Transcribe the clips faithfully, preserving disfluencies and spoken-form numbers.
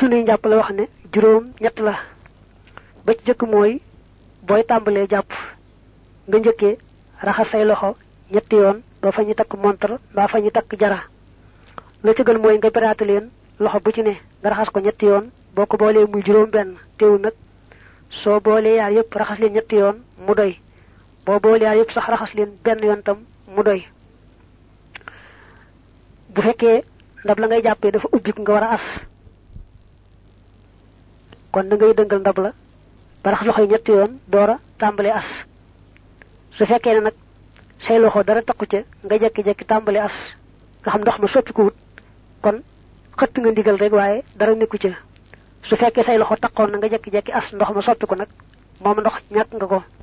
suñuy njàpp la wax ne juróom ñett la ba ci jëkk mooy booy tàmbalee jàpp nga njëkkee raxas say loxo ñetti yoon ba fa ñu takk montre ba fa ñu takk jara la ci gën mooy nga beraate leen loxo bu ci ne nga raxas ko ñetti yoon boo ko boolee muy juróom benn teewul nag soo boolee yaar yëpp raxas leen ñetti yoon mu doy boo boolee yaar yëpp sax raxas leen benn yoon tam mu doy bu fekkee ndab la ngay jàppee dafa ubbik nga war a as kon da ngay dëngal ndab la ba raxas loxo yi ñetti yoon doora tàmbalee as su fekkee ne nag say loxo dara takku ca nga jekki-jekki tàmbalee as nga xam ndox ma soppi ko wut kon xëtt nga ndigal rek waaye dara nekku ca su fekkee say loxo takkoon na nga jekki-jekki as ndox ma soppi ko nag moom ndox ñàkk nga ko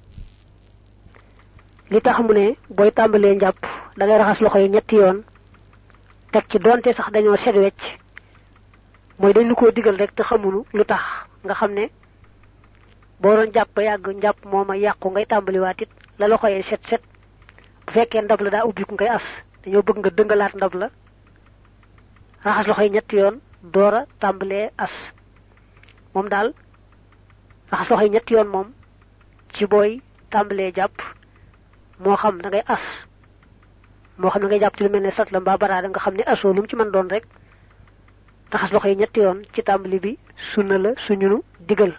li tax mu ne booy tàmbalee njàpp da ngay raxas loxo yi ñetti yoon teg ci doonte sax dañoo set wecc mooy dañ lu koo digal rek te xamunu lu tax nga xam ne boo doon jàpp ba yàgg njàpp mooma yàqu ngay tàmbaliwaat it la loxo yi set set bu fekkee ndab la daa ubbiku ngay as dañoo bëgg nga dëngalaat ndab la raxas loxo yi ñetti yoon doora tàmbalee as moom daal raxas loxo yi ñetti yoon moom ci booy tàmbalee jàpp moo xam da ngay as moo xam da ngay jàpp ci lu mel ne sat la mbaa baraada nga xam ne asoo lu mu ci mën doon rek raxas loxo yi ñetti yoon ci tàmbali bi sunna la suñu digal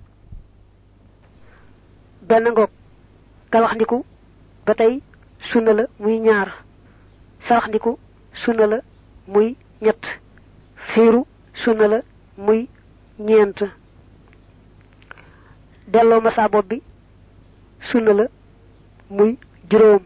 benn ngoog galaxndiku ba tey sunna la muy ñaar saraxndiku sunna la muy ñett fiiru sunna la muy ñeent delloo masa bopp bi sunna la muy juróom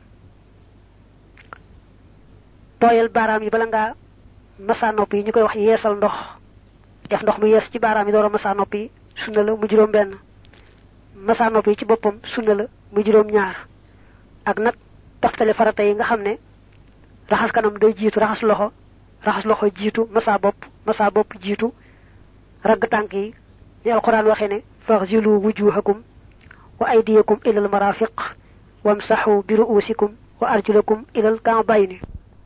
tooyal baaraam yi bala ngaa masa nopp yi ñu koy wax yeesal ndox def ndox mu yees ci baaraam yi door a masa nopp yi sunna la mu juróom benn masa nopp yi ci boppam sunna la mu juróom ñaar ak nag toftale farata yi nga xam ne raxas kanam day jiitu raxas loxo raxas loxo jiitu masa bopp masa bopp jiitu ragg tànk yi ni alquran waxee ne faghsilu wujuhakum wa aydiyakum ila al marafiq wamsahu bi ru'usikum wa arjulakum ila al ka'bayni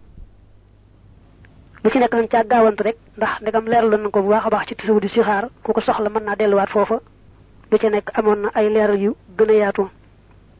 bu ci nekk nañ caa gaawantu rek ndax ndegam leeral nañ ko bu baax a baax ci tasawudi si xaar ku ko soxla mën naa delluwaat foofa bu ci nekk amoon na ay leeral yu gën a yaatu